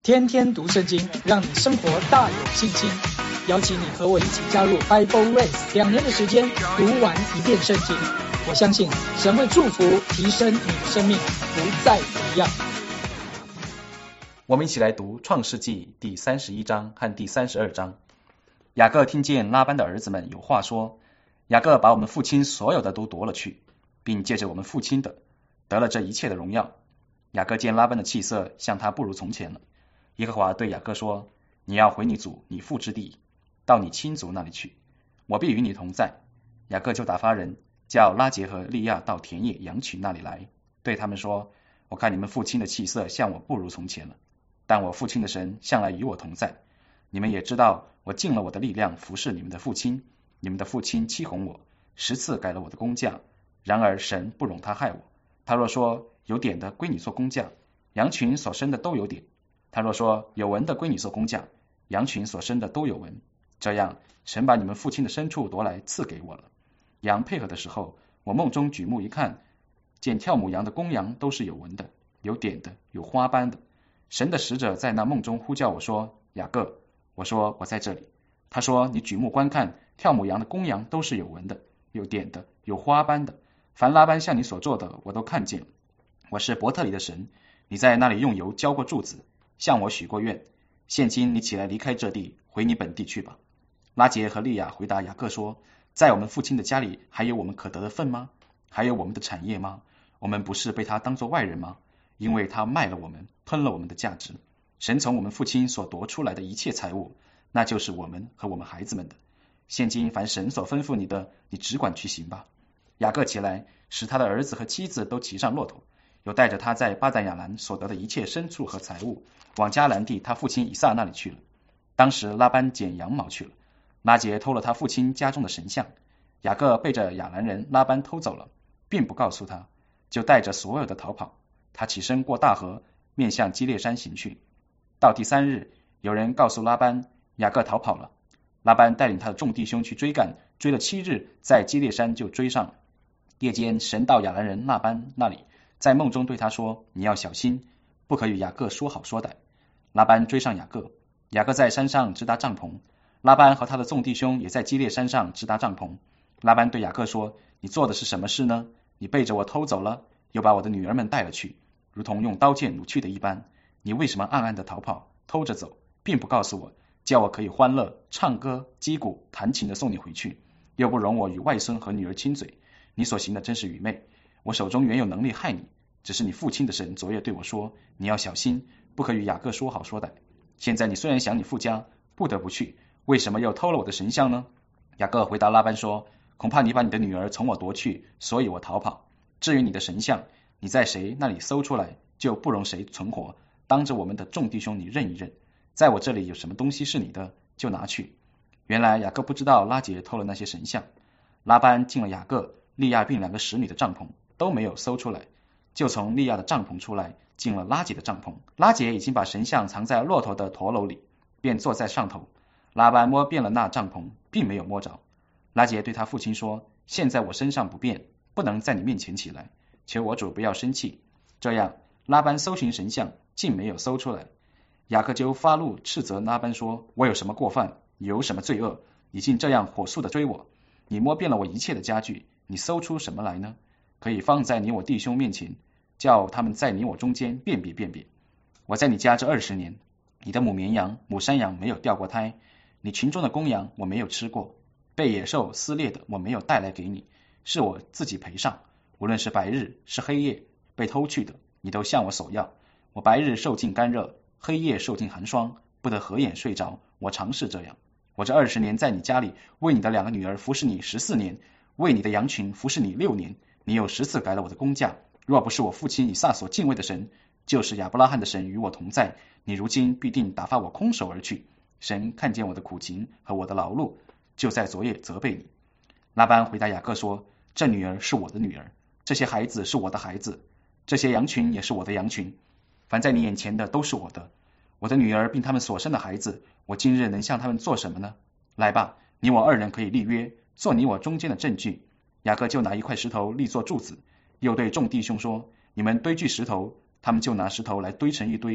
天天读圣经，让你生活大有信心。邀请你和我一起加入 Bible Race， 2年的时间读完一遍圣经。我相信神会祝福提升你的生命，不再一样。 我们一起来读创世纪第31章和第32章。雅各听见拉班的儿子们有话说，雅各把我们父亲所有的都夺了去，并借着我们父亲的得了这一切的荣耀。雅各见拉班的气色像他不如从前了。耶和华对雅各说，你要回你祖你父之地，到你亲族那里去，我必与你同在。雅各就打发人叫拉结和利亚到田野羊群那里来，对他们说，我看你们父亲的气色像我不如从前了，但我父亲的神向来与我同在。你们也知道我尽了我的力量服侍你们的父亲，你们的父亲欺哄我，10次改了我的工价，然而神不容他害我。他若说有点的归你做工价，羊群所生的都有点；他若说有纹的归你做工价，羊群所生的都有纹。这样神把你们父亲的牲畜夺来赐给我了。羊配合的时候，我梦中举目一看，见跳母羊的公羊都是有纹的，有点的，有花斑的。神的使者在那梦中呼叫我说，雅各。我说，我在这里。他说，你举目观看，跳母羊的公羊都是有纹的，有点的，有花斑的。凡拉班向你所做的，我都看见了。我是伯特利的神，你在那里用油浇过柱子，向我许过愿。现今你起来离开这地，回你本地去吧。拉结和利亚回答雅各说，在我们父亲的家里还有我们可得的份吗？还有我们的产业吗？我们不是被他当作外人吗？因为他卖了我们，吞了我们的价值。神从我们父亲所夺出来的一切财物，那就是我们和我们孩子们的。现今凡神所吩咐你的，你只管去行吧。雅各起来，使他的儿子和妻子都骑上骆驼，又带着他在巴旦亚兰所得的一切牲畜和财物，往迦南地他父亲以撒那里去了。当时拉班剪羊毛去了，拉结偷了他父亲家中的神像，雅各背着亚兰人拉班偷走了，并不告诉他，就带着所有的逃跑。他起身过大河，面向基列山行去。到第3日，有人告诉拉班，雅各逃跑了。拉班带领他的众弟兄去追赶，追了7日，在基列山就追上了。夜间，神到亚兰人拉班那里，在梦中对他说，你要小心，不可与雅各说好说歹。拉班追上雅各，雅各在山上支搭帐篷，拉班和他的众弟兄也在基列山上支搭帐篷。拉班对雅各说，你做的是什么事呢？你背着我偷走了，又把我的女儿们带了去，如同用刀剑掳去的一般。你为什么暗暗的逃跑，偷着走，并不告诉我，叫我可以欢乐唱歌击鼓弹琴的送你回去，又不容我与外孙和女儿亲嘴？你所行的真是愚昧，我手中原有能力害你，只是你父亲的神昨夜对我说，你要小心，不可与雅各说好说歹。现在你虽然想你父家，不得不去，为什么又偷了我的神像呢？雅各回答拉班说，恐怕你把你的女儿从我夺去，所以我逃跑。至于你的神像，你在谁那里搜出来，就不容谁存活，当着我们的众弟兄你认一认，在我这里有什么东西是你的，就拿去。原来雅各不知道拉结偷了那些神像。拉班进了雅各、利亚并2个使女的帐篷，都没有搜出来，就从利亚的帐篷出来，进了拉结的帐篷。拉结已经把神像藏在骆驼的驼楼里，便坐在上头。拉班摸遍了那帐篷，并没有摸着。拉结对他父亲说，现在我身上不便，不能在你面前起来，求我主不要生气。这样拉班搜寻神像，竟没有搜出来。雅各就发怒斥责拉班说，我有什么过犯，有什么罪恶，你竟这样火速的追我？你摸遍了我一切的家具，你搜出什么来呢？可以放在你我弟兄面前，叫他们在你我中间辨别辨别。我在你家这20年，你的母绵羊、母山羊没有掉过胎，你群中的公羊我没有吃过，被野兽撕裂的我没有带来给你，是我自己赔上。无论是白日是黑夜被偷去的，你都向我索要。我白日受尽干热，黑夜受尽寒霜，不得合眼睡着，我常是这样。我这20年在你家里，为你的2个女儿服侍你14年，为你的羊群服侍你6年，你有10次改了我的工价。若不是我父亲以撒所敬畏的神，就是亚伯拉罕的神与我同在，你如今必定打发我空手而去。神看见我的苦情和我的劳碌，就在昨夜责备你。拉班回答雅各说，这女儿是我的女儿，这些孩子是我的孩子，这些羊群也是我的羊群，凡在你眼前的都是我的。我的女儿并他们所生的孩子，我今日能向他们做什么呢？来吧，你我2人可以立约，做你我中间的证据。雅各就拿一块石头立作柱子，又对众弟兄说，你们堆聚石头，他们就拿石头来堆成一堆。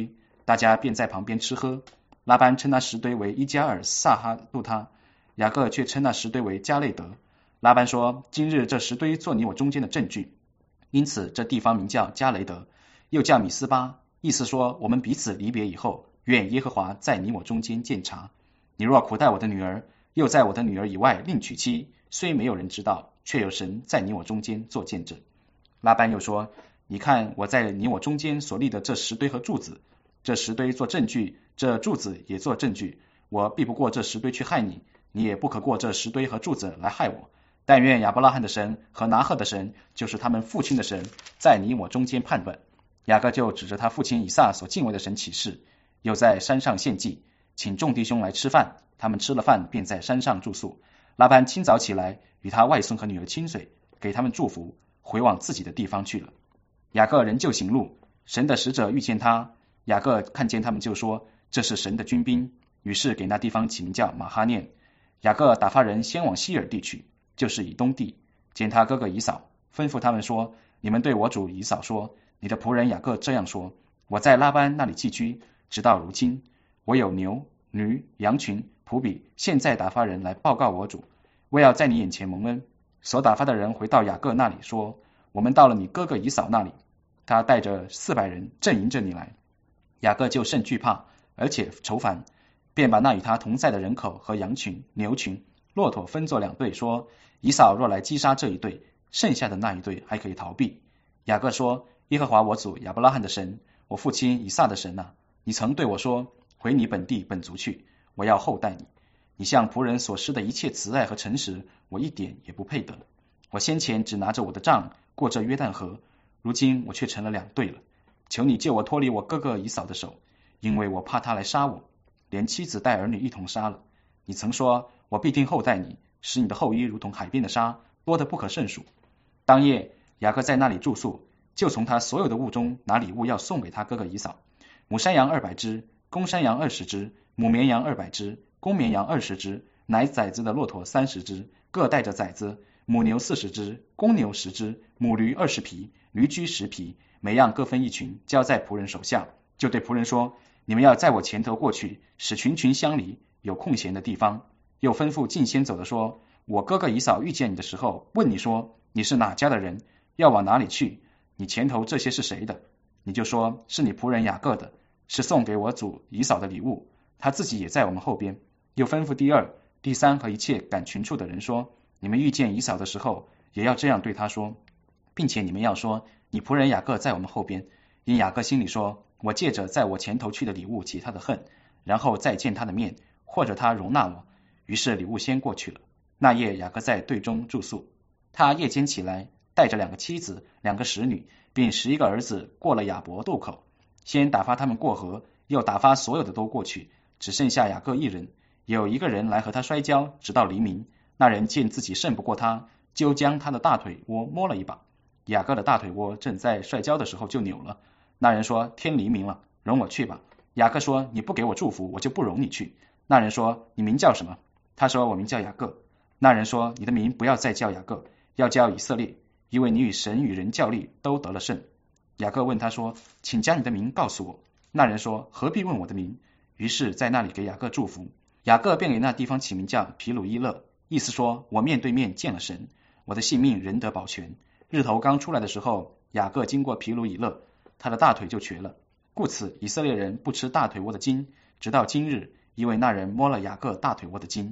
大家便在旁边吃喝。拉班称那石堆为伊加尔撒哈杜他，雅各却称那石堆为加累德。拉班说，今日这石堆做你我中间的证据，因此这地方名叫加雷德，又叫米斯巴，意思说我们彼此离别以后，愿耶和华在你我中间鉴察。你若苦待我的女儿，又在我的女儿以外另娶妻，虽没有人知道，却有神在你我中间做见证。拉班又说，你看我在你我中间所立的这石堆和柱子，这石堆做证据，这柱子也做证据，我避不过这石堆去害你，你也不可过这石堆和柱子来害我。但愿亚伯拉罕的神和拿鹤的神，就是他们父亲的神，在你我中间判断。雅各就指着他父亲以撒所敬畏的神起誓，又在山上献祭，请众弟兄来吃饭。他们吃了饭，便在山上住宿。拉班清早起来，与他外孙和女儿亲嘴，给他们祝福，回往自己的地方去了。雅各仍旧行路，神的使者遇见他，雅各看见他们就说，这是神的军兵，于是给那地方起名叫马哈念。雅各打发人先往西尔地去，就是以东地，见他哥哥以扫，吩咐他们说，你们对我主以扫说，你的仆人雅各这样说，我在拉班那里寄居，直到如今，我有牛、驴、羊群、仆婢，现在打发人来报告我主，为要在你眼前蒙恩。所打发的人回到雅各那里说，我们到了你哥哥以扫那里，他带着400人正迎着你来。雅各就甚惧怕，而且愁烦，便把那与他同在的人口和羊群、牛群、骆驼分作2队，说，以扫若来击杀这一队，剩下的那一队还可以逃避。雅各说，耶和华我主亚伯拉罕的神，我父亲以撒的神啊，你曾对我说，回你本地本族去，我要厚待你。你向仆人所施的一切慈爱和诚实，我一点也不配得。我先前只拿着我的杖过这约旦河，如今我却成了2队了。求你救我脱离我哥哥以扫的手，因为我怕他来杀我，连妻子带儿女一同杀了。你曾说，我必定厚待你，使你的后裔如同海边的沙，多得不可胜数。当夜雅各在那里住宿，就从他所有的物中拿礼物要送给他哥哥以扫，母山羊200只，公山羊20只，母绵羊200只，公绵羊20只，奶崽子的骆驼30只，各带着崽子，母牛40只，公牛10只，母驴20匹，驴驹10匹，每样各分1群，交在仆人手下。就对仆人说，你们要在我前头过去，使群群相离，有空闲的地方。又吩咐近先走的说，我哥哥以扫遇见你的时候，问你说，你是哪家的人，要往哪里去？你前头这些是谁的？你就说，是你仆人雅各的，是送给我主以扫的礼物，他自己也在我们后边。又吩咐第2、第3和一切赶群畜的人说，你们遇见以扫的时候，也要这样对他说，并且你们要说，你仆人雅各在我们后边。因雅各心里说，我借着在我前头去的礼物解他的恨，然后再见他的面，或者他容纳我。于是礼物先过去了。那夜雅各在队中住宿。他夜间起来，带着2个妻子、2个使女，并11个儿子，过了雅博渡口，先打发他们过河，又打发所有的都过去，只剩下雅各一人。有一个人来和他摔跤，直到黎明。那人见自己胜不过他，就将他的大腿窝摸了一把。雅各的大腿窝正在摔跤的时候就扭了。那人说，天黎明了，容我去吧。雅各说，你不给我祝福，我就不容你去。那人说，你名叫什么？他说，我名叫雅各。那人说，你的名不要再叫雅各，要叫以色列，因为你与神与人较力都得了胜。雅各问他说，请将你的名告诉我。那人说，何必问我的名？于是在那里给雅各祝福。雅各便给那地方起名叫毗鲁伊勒，意思说，我面对面见了神，我的性命仍得保全。日头刚出来的时候，雅各经过毗鲁伊勒，他的大腿就瘸了。故此以色列人不吃大腿窝的筋，直到今日，因为那人摸了雅各大腿窝的筋。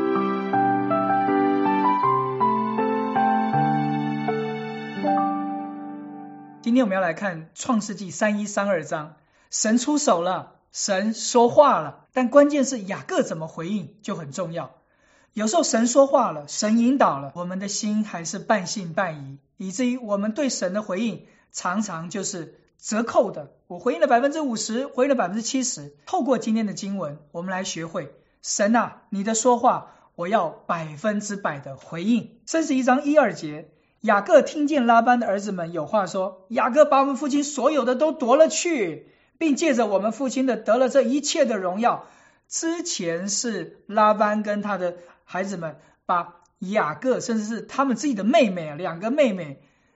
今天我们要来看创世纪31、32章，神出手了，神说话了，但关键是雅各怎么回应就很重要。有时候神说话了，神引导了，我们的心还是半信半疑，以至于我们对神的回应常常就是折扣的。我回应了 50%， 回应了 70%。 透过今天的经文，我们来学会，神啊，你的说话我要100%的回应。31章1、2节，雅各听见拉班的儿子们有话说，雅各把我们父亲所有的都夺了去，并借着我们父亲的得了这一切的荣耀。之前是拉班跟他的孩子们把雅各甚至是他们自己的妹妹，2个妹妹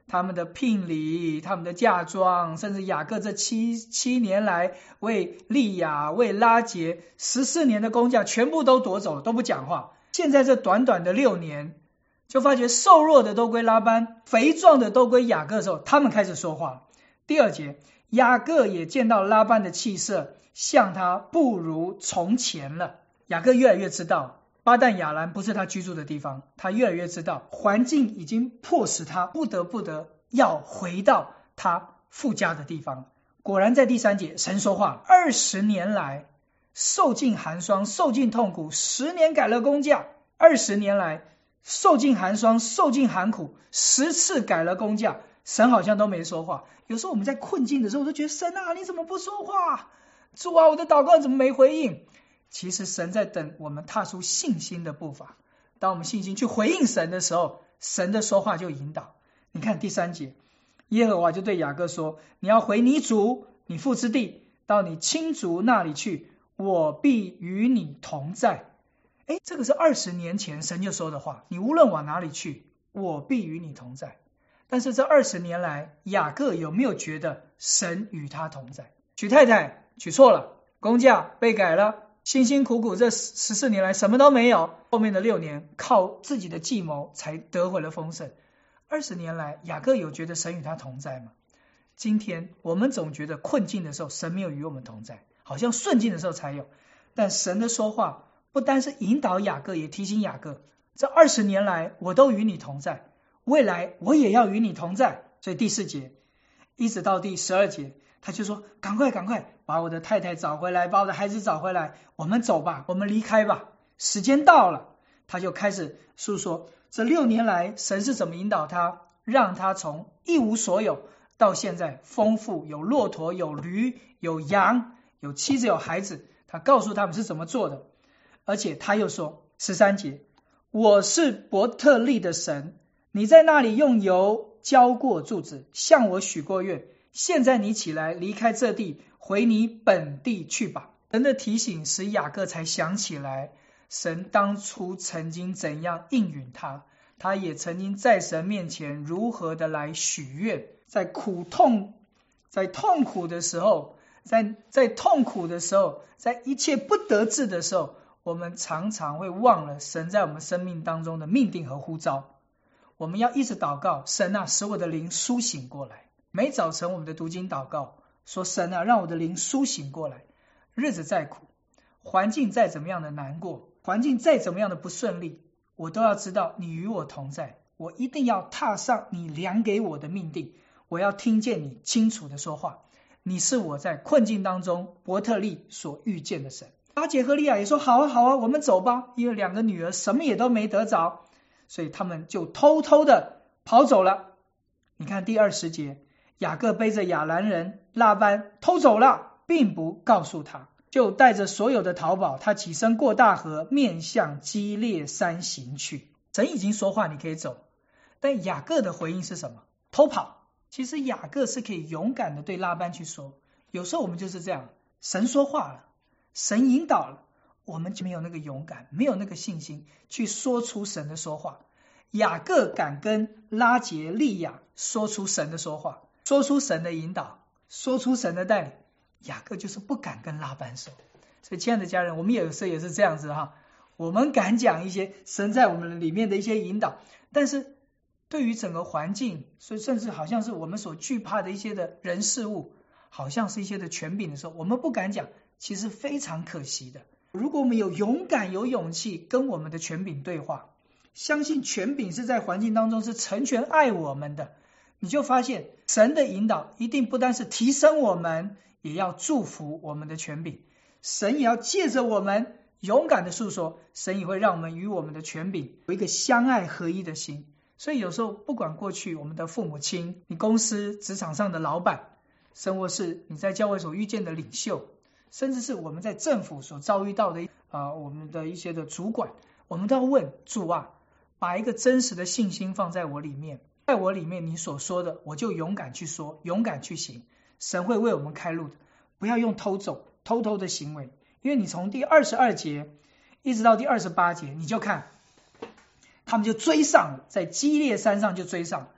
他们的聘礼，他们的嫁妆，甚至雅各这七年来为利亚为拉结14年的工价全部都夺走了，都不讲话。现在这短短的6年，就发觉瘦弱的都归拉班，肥壮的都归雅各的时候，他们开始说话。第2节，雅各也见到拉班的气色像他不如从前了。雅各越来越知道巴旦亚兰不是他居住的地方，他越来越知道环境已经迫使他不得要回到他父家的地方。果然在第3节，神说话，20年来受尽寒霜，受尽痛苦，10年改了工价，20年来受尽寒霜，受尽寒苦，10次改了工价，神好像都没说话。有时候我们在困境的时候，我都觉得神啊，你怎么不说话？主啊，我的祷告怎么没回应？其实神在等我们踏出信心的步伐，当我们信心去回应神的时候，神的说话就引导。你看第3节，耶和华就对雅各说，你要回你祖你父之地，到你亲族那里去，我必与你同在。这个是20年前神就说的话，你无论往哪里去，我必与你同在。但是这20年来，雅各有没有觉得神与他同在？娶太太娶错了，工价被改了，辛辛苦苦这14年来什么都没有，后面的6年靠自己的计谋才得回了丰盛。20年来，雅各有觉得神与他同在吗？今天我们总觉得困境的时候神没有与我们同在，好像顺境的时候才有。但神的说话不单是引导雅各，也提醒雅各，这20年来我都与你同在，未来我也要与你同在。所以第4节一直到第12节，他就说赶快把我的太太找回来，把我的孩子找回来，我们走吧，我们离开吧，时间到了。他就开始诉说这6年来神是怎么引导他，让他从一无所有到现在丰富，有骆驼有驴有羊有妻子有孩子，他告诉他们是怎么做的。而且他又说13节，我是伯特利的神，你在那里用油浇过柱子，向我许过愿，现在你起来离开这地，回你本地去吧。神的提醒使雅各才想起来神当初曾经怎样应允他，他也曾经在神面前如何的来许愿。在痛苦的时候，在痛苦的时候，在一切不得志的时候，我们常常会忘了神在我们生命当中的命定和呼召。我们要一直祷告，神啊，使我的灵苏醒过来。每早晨我们的读经祷告说，神啊，让我的灵苏醒过来。日子再苦，环境再怎么样的难过，环境再怎么样的不顺利，我都要知道你与我同在，我一定要踏上你量给我的命定，我要听见你清楚的说话。你是我在困境当中伯特利所遇见的神。拉结和利亚也说好啊，我们走吧，因为2个女儿什么也都没得着，所以他们就偷偷的跑走了。你看第20节，雅各背着亚兰人拉班偷走了，并不告诉他，就带着所有的逃跑，他起身过大河，面向基列山行去。神已经说话，你可以走，但雅各的回应是什么？偷跑。其实雅各是可以勇敢的对拉班去说，有时候我们就是这样，神说话了，神引导了，我们就没有那个勇敢，没有那个信心去说出神的说话。雅各敢跟拉结利亚说出神的说话，说出神的引导，说出神的带领。雅各就是不敢跟拉班说。所以亲爱的家人，我们有时候也是这样子哈，我们敢讲一些神在我们里面的一些引导，但是对于整个环境，所以甚至好像是我们所惧怕的一些的人事物，好像是一些的权柄的时候，我们不敢讲，其实非常可惜的。如果我们有勇敢有勇气跟我们的权柄对话，相信权柄是在环境当中是成全爱我们的，你就发现神的引导一定不单是提升我们，也要祝福我们的权柄。神也要借着我们勇敢的诉说，神也会让我们与我们的权柄有一个相爱合一的心。所以有时候不管过去我们的父母亲，你公司职场上的老板，甚或是你在教会所遇见的领袖，甚至是我们在政府所遭遇到的我们的一些的主管，我们都要问主啊，把一个真实的信心放在我里面，在我里面你所说的我就勇敢去说，勇敢去行，神会为我们开路的。不要用偷偷的行为，因为你从第22节一直到第28节，你就看他们就追上了，在基列山上就追上，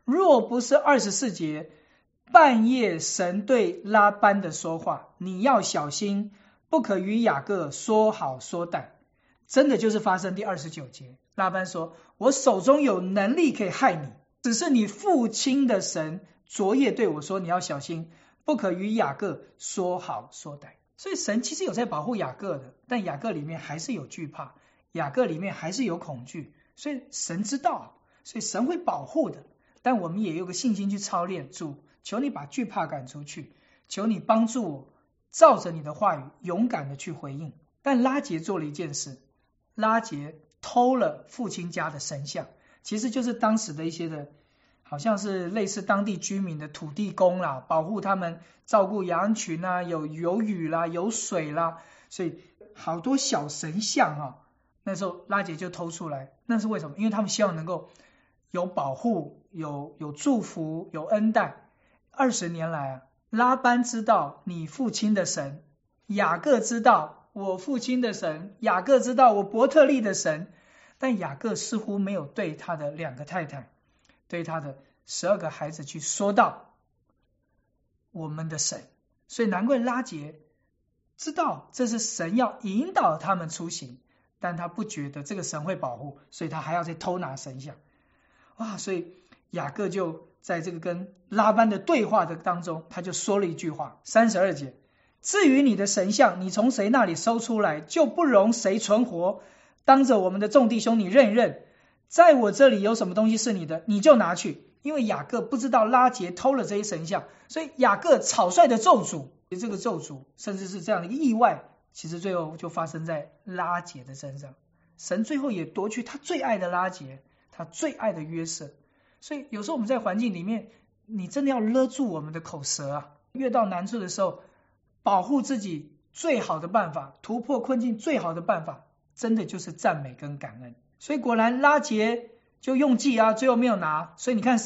若不是24节半夜神对拉班的说话，你要小心，不可与雅各说好说歹。真的就是发生第29节，拉班说，我手中有能力可以害你，只是你父亲的神昨夜对我说，你要小心，不可与雅各说好说歹。所以神其实有在保护雅各的，但雅各里面还是有惧怕，雅各里面还是有恐惧，所以神知道，所以神会保护的。但我们也有个信心去操练，主，求你把惧怕赶出去，求你帮助我照着你的话语勇敢的去回应。但拉结做了一件事，拉结偷了父亲家的神像，其实就是当时的一些的好像是类似当地居民的土地公啦，保护他们照顾羊群啊，有雨啦，有水啦，所以好多小神像啊，那时候拉结就偷出来。那是为什么？因为他们希望能够有保护，有祝福，有恩待。20年来啊，拉班知道你父亲的神，雅各知道我父亲的神，雅各知道我伯特利的神，但雅各似乎没有对他的2个太太，对他的12个孩子去说到我们的神。所以难怪拉结知道这是神要引导他们出行，但他不觉得这个神会保护，所以他还要再偷拿神像。哇！所以雅各就在这个跟拉班的对话的当中，他就说了一句话，32节，至于你的神像，你从谁那里收出来，就不容谁存活。当着我们的众弟兄，你认一认，在我这里有什么东西是你的，你就拿去。因为雅各不知道拉结偷了这些神像，所以雅各草率的咒诅，这个咒诅甚至是这样的一个意外，其实最后就发生在拉结的身上。神最后也夺去他最爱的拉结，他最爱的约瑟。所以有时候我们在环境里面，你真的要勒住我们的口舌啊，越到难处的时候，保护自己最好的办法，突破困境最好的办法，真的就是赞美跟感恩。所以果然拉结就用计啊，最后没有拿。所以你看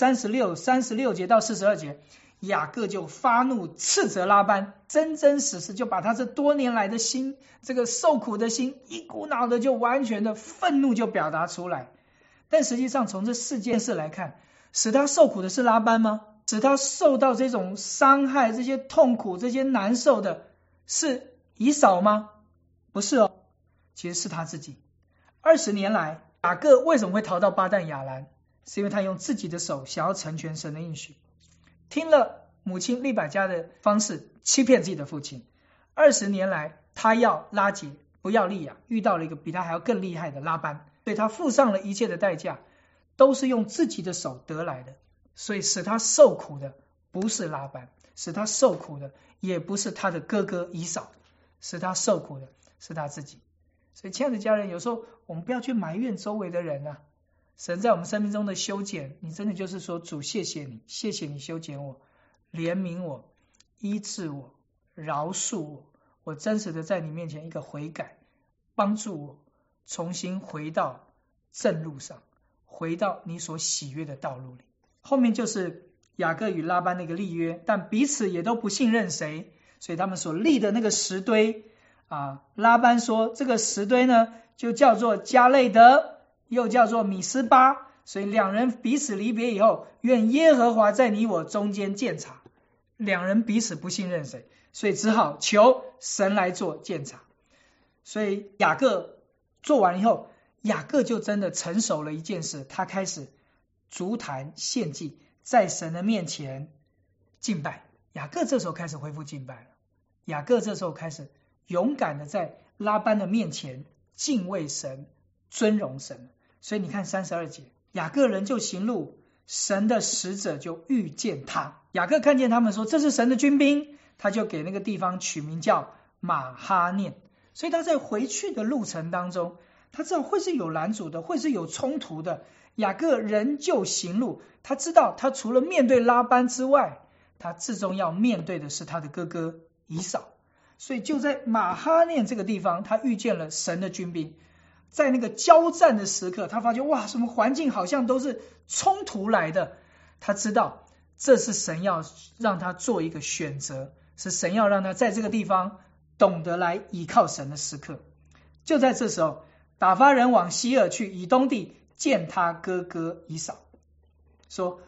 36节到42节，雅各就发怒斥责拉班，真真实实就把他这多年来的心，这个受苦的心，一股脑的就完全的愤怒就表达出来。但实际上从这4件事来看，使他受苦的是拉班吗？使他受到这种伤害，这些痛苦，这些难受的是以扫吗？不是哦，其实是他自己。20年来，雅各为什么会逃到巴旦亚兰？是因为他用自己的手想要成全神的应许，听了母亲利百加的方式欺骗自己的父亲。20年来，他要拉结，不要利亚，遇到了一个比他还要更厉害的拉班，所以他付上了一切的代价，都是用自己的手得来的。所以使他受苦的不是拉班，使他受苦的也不是他的哥哥以扫，使他受苦的是他自己。所以亲爱的家人，有时候我们不要去埋怨周围的人啊，神在我们生命中的修剪，你真的就是说，主谢谢你，谢谢你修剪我，怜悯我，医治我，饶恕我，我真实的在你面前一个悔改，帮助我重新回到正路上，回到你所喜悦的道路里。后面就是雅各与拉班那个立约，但彼此也都不信任谁，所以他们所立的那个石堆啊，拉班说这个石堆呢就叫做加累德，又叫做米斯巴，所以2人彼此离别以后，愿耶和华在你我中间鉴察。2人彼此不信任谁，所以只好求神来做鉴察。所以雅各做完以后，雅各就真的成熟了一件事，他开始筑坛献祭，在神的面前敬拜。雅各这时候开始恢复敬拜了，雅各这时候开始勇敢的在拉班的面前敬畏神，尊荣神。所以你看32节，雅各人就行路，神的使者就遇见他。雅各看见他们说这是神的军兵，他就给那个地方取名叫马哈念。所以他在回去的路程当中，他知道会是有拦阻的，会是有冲突的，雅各仍旧行路。他知道他除了面对拉班之外，他至终要面对的是他的哥哥以扫。所以就在马哈念这个地方，他遇见了神的军兵。在那个交战的时刻，他发觉哇，什么环境好像都是冲突来的。他知道这是神要让他做一个选择，是神要让他在这个地方懂得来依靠神的时刻。就在这时候，打发人往西珥去以东地见他哥哥以扫，说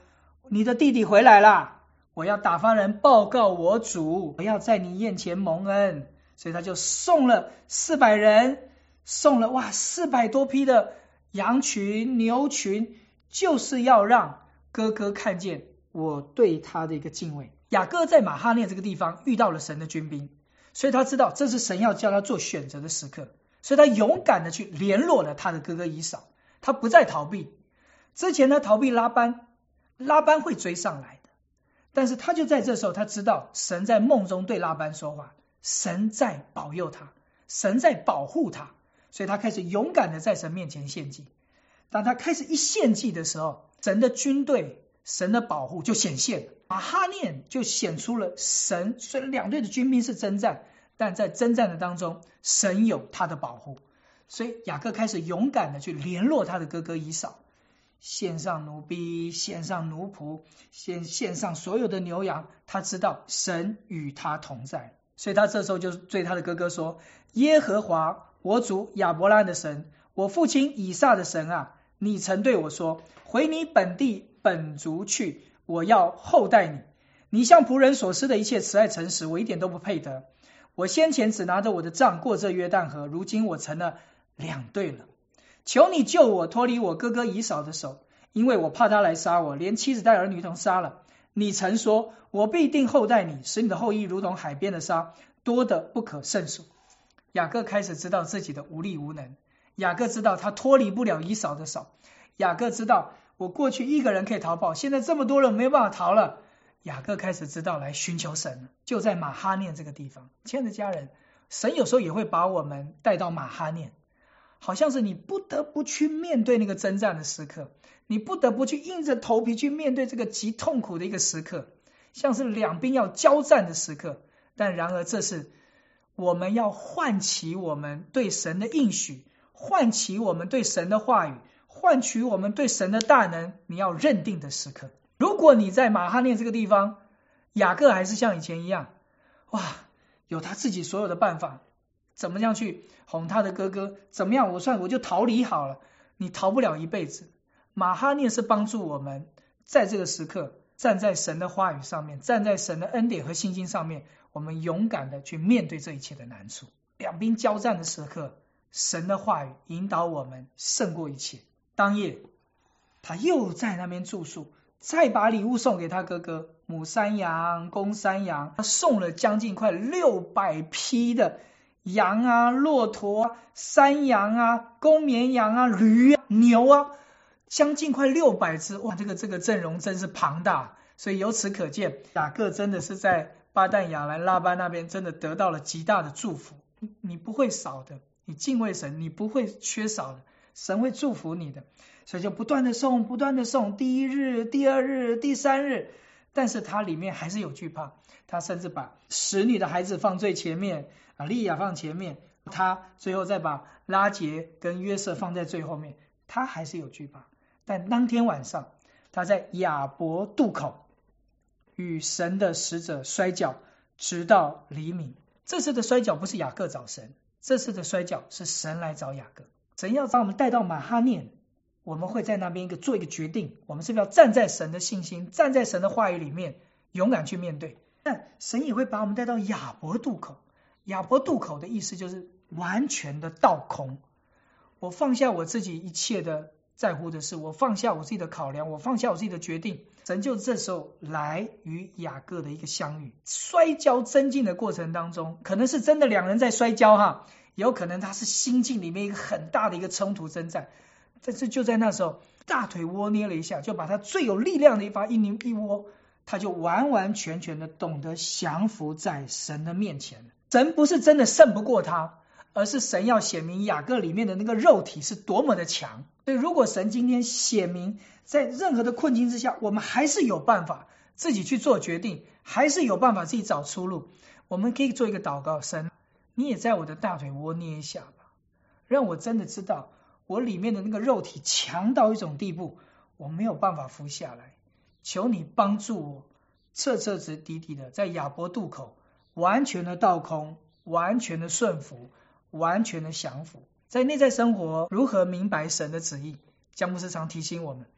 你的弟弟回来啦，我要打发人报告我主，我要在你眼前蒙恩。所以他就送了400人，送了400多匹的羊群牛群，就是要让哥哥看见我对他的一个敬畏。雅各在马哈念这个地方遇到了神的军兵，所以他知道这是神要叫他做选择的时刻，所以他勇敢的去联络了他的哥哥以扫，他不再逃避。之前呢逃避拉班会追上来的，但是他就在这时候他知道神在梦中对拉班说话，神在保佑他，神在保护他，所以他开始勇敢的在神面前献祭。当他开始一献祭的时候，神的军队神的保护就显现了，马哈念就显出了神，虽然两队的军兵是征战，但在征战的当中神有他的保护，所以雅各开始勇敢的去联络他的哥哥以扫，献上奴婢，献上奴仆，献上所有的牛羊，他知道神与他同在，所以他这时候就对他的哥哥说，耶和华我主亚伯拉罕的神，我父亲以撒的神啊，你曾对我说，回你本地本族去，我要厚待你，你向仆人所施的一切慈爱诚实，我一点都不配得。我先前只拿着我的杖过这约旦河，如今我成了2队了。求你救我脱离我哥哥以扫的手，因为我怕他来杀我，连妻子带儿女同杀了。你曾说，我必定厚待你，使你的后裔如同海边的沙，多得不可胜数。雅各开始知道自己的无力无能，雅各知道他脱离不了以扫的手，雅各知道我过去一个人可以逃跑，现在这么多人没有办法逃了。雅各开始知道来寻求神了，就在马哈念这个地方。亲爱的家人，神有时候也会把我们带到马哈念，好像是你不得不去面对那个征战的时刻，你不得不去硬着头皮去面对这个极痛苦的一个时刻，像是两兵要交战的时刻。但然而这是我们要唤起我们对神的应许，唤起我们对神的话语，唤起我们对神的大能，你要认定的时刻。如果你在马哈念这个地方，雅各还是像以前一样，有他自己所有的办法，怎么样去哄他的哥哥，怎么样我就逃离好了，你逃不了一辈子。马哈念是帮助我们在这个时刻站在神的话语上面，站在神的恩典和信心上面，我们勇敢的去面对这一切的难处。两兵交战的时刻，神的话语引导我们胜过一切。当夜他又在那边住宿，再把礼物送给他哥哥，母山羊公山羊，他送了将近快600匹的羊啊骆驼啊山羊啊公绵羊啊驴啊牛啊，将近快600只，这个阵容真是庞大。所以由此可见，雅各真的是在巴旦亚兰拉班那边真的得到了极大的祝福。你不会少的，你敬畏神，你不会缺少的，神会祝福你的。所以就不断的送，第1日第2日第3日，但是他里面还是有惧怕，他甚至把使女的孩子放最前面，利亚放前面，他最后再把拉结跟约瑟放在最后面，他还是有惧怕。但当天晚上他在雅博渡口与神的使者摔跤，直到黎明。这次的摔跤不是雅各找神，这次的摔跤是神来找雅各。神要把我们带到马哈念，我们会在那边做一个决定，我们是不是要站在神的信心，站在神的话语里面，勇敢去面对。但神也会把我们带到雅博渡口。雅博渡口的意思就是完全的倒空，我放下我自己一切的在乎的事，我放下我自己的考量，我放下我自己的决定，神就这时候来与雅各的一个相遇。摔跤增进的过程当中，可能是真的两人在摔跤也有可能他是心境里面一个很大的一个冲突征战。但是就在那时候，大腿窝捏了一下，就把他最有力量的一窝，他就完完全全的懂得降服在神的面前。神不是真的胜不过他，而是神要显明雅各里面的那个肉体是多么的强。所以如果神今天显明在任何的困境之下，我们还是有办法自己去做决定，还是有办法自己找出路，我们可以做一个祷告，神你也在我的大腿窝捏一下吧，让我真的知道我里面的那个肉体强到一种地步，我没有办法服下来，求你帮助我彻彻底底的在雅博渡口完全的倒空，完全的顺服，完全的降服。在内在生活如何明白神的旨意，姜牧师常提醒我们，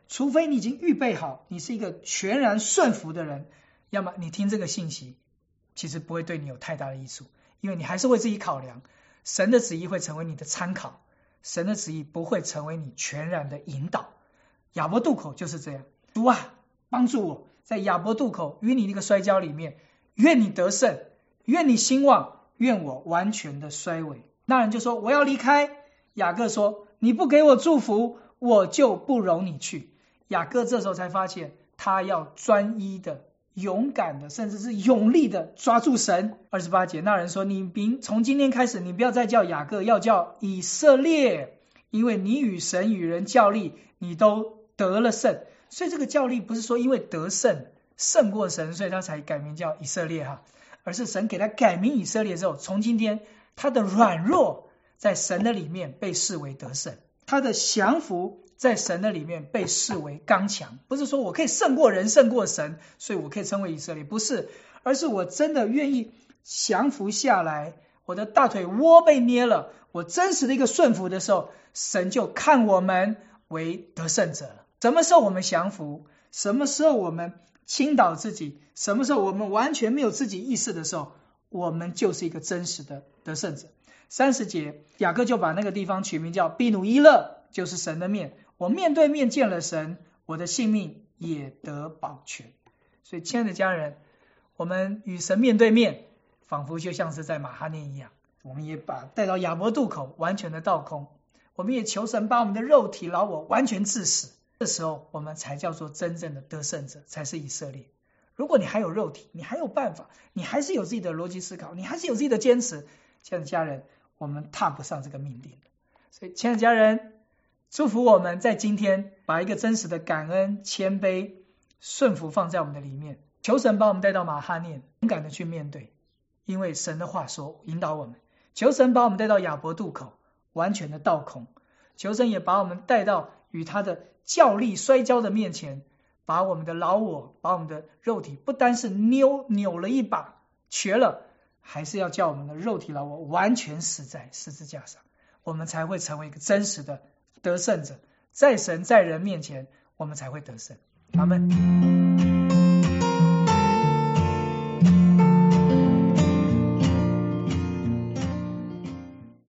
除非你已经预备好，你是一个全然顺服的人，要么你听这个信息其实不会对你有太大的益处，因为你还是会自己考量，神的旨意会成为你的参考，神的旨意不会成为你全然的引导。亚伯渡口就是这样，主啊，帮助我在亚伯渡口与你那个摔跤里面，愿你得胜，愿你兴旺，愿我完全的衰微。那人就说我要离开，雅各说你不给我祝福，我就不容你去。雅各这时候才发现，他要专一的、勇敢的，甚至是勇力的抓住神。28节，那人说你从今天开始，你不要再叫雅各，要叫以色列，因为你与神与人较力，你都得了胜。所以这个较力不是说因为得胜胜过神，所以他才改名叫以色列哈，而是神给他改名以色列之后，从今天他的软弱在神的里面被视为得胜，他的降服在神的里面被视为刚强。不是说我可以胜过人胜过神，所以我可以称为以色列，不是，而是我真的愿意降服下来，我的大腿窝被捏了，我真实的一个顺服的时候，神就看我们为得胜者了。什么时候我们降服，什么时候我们倾倒自己，什么时候我们完全没有自己意识的时候，我们就是一个真实的得胜者。30节，雅各就把那个地方取名叫毗努伊勒，就是神的面。我面对面见了神，我的性命也得保全。所以亲爱的家人，我们与神面对面，仿佛就像是在马哈念一样，我们也把带到亚伯渡口完全的倒空，我们也求神把我们的肉体老我完全治死。这时候我们才叫做真正的得胜者，才是以色列。如果你还有肉体，你还有办法，你还是有自己的逻辑思考，你还是有自己的坚持，亲爱的家人，我们踏不上这个命令。所以亲爱的家人，祝福我们在今天把一个真实的感恩、谦卑、顺服放在我们的里面，求神把我们带到马哈念，勇敢的去面对，因为神的话说引导我们。求神把我们带到亚伯渡口，完全的倒空。求神也把我们带到与他的较力摔跤的面前，把我们的老我，把我们的肉体不单是扭了一把瘸了，还是要叫我们的肉体老我完全死在十字架上，我们才会成为一个真实的得胜者，在神在人面前我们才会得胜。阿们。